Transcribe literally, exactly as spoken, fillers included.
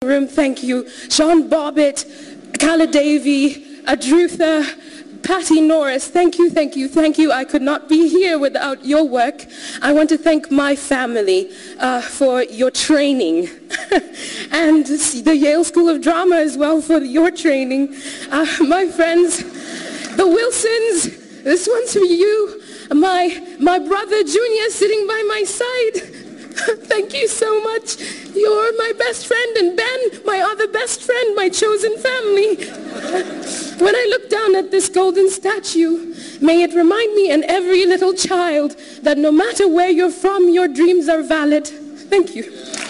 room, thank you. Sean Bobbitt, Kala Davy, Adrutha, Patty Norris, thank you, thank you, thank you. I could not be here without your work. I want to thank my family uh, for your training and the Yale School of Drama as well for your training. Uh, my friends, the Wilsons, this one's for you. My, my brother Junior sitting by my side. Thank you so much. You're my best friend, and Ben, my other best friend, my chosen family. When I look down at this golden statue, may it remind me and every little child that no matter where you're from, your dreams are valid. Thank you.